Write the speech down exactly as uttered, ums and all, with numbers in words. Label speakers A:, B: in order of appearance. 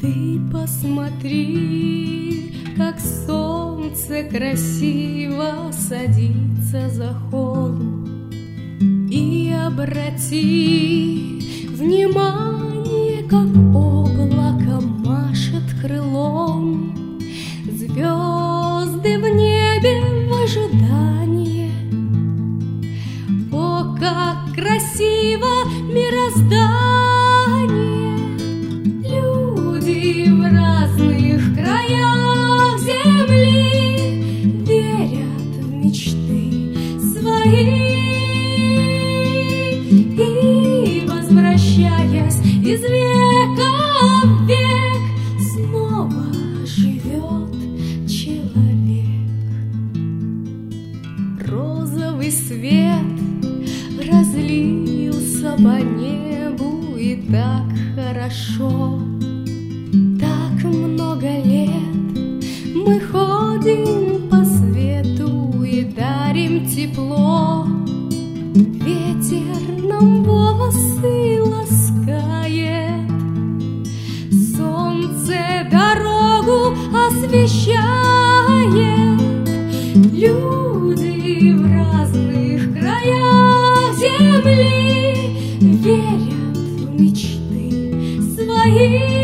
A: Ты посмотри, как солнце красиво садится за холм, и обрати внимание, как облако машет крылом. Звезды в небе в ожидании. О, как красиво мироздание! Люди в разных краях земли верят в мечты свои, и, возвращаясь из века в век, снова живет человек. Розовый свет разлился по небу, и так хорошо. Так много лет мы ходим по свету и дарим тепло. Ветер нам волосы ласкает, солнце дорогу освещает. Люди в разных краях земли верят в мечты свои.